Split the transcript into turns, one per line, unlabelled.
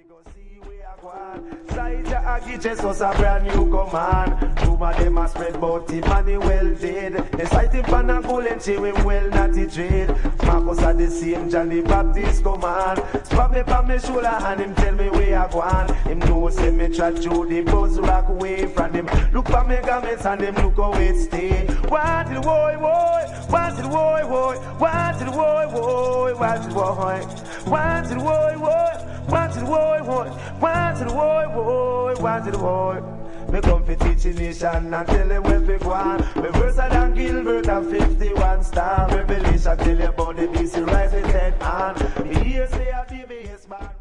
Go see where I go on. Saija Agiches was a brand new command. Rumor them a spread bout him and he well dead. They sight him pan and goal and chew him well not he trade. Marcus had the same Johnny Baptist command. Spot me pa me shoulder and him tell me where I go on. Him know say me try to the buzz rock away from him. Look for me garments and them look how it stay. Wanted boy, boy, wanted boy, boy, wanted boy, boy, wanted boy, wanted boy, boy. Want to the boy, want to the boy, want to the boy. Me come for teaching nation and tell them where we go on. Me verse than Gilbert and 51 star. Revelation tell you about the BC rising head on. Me hear say a BBS man.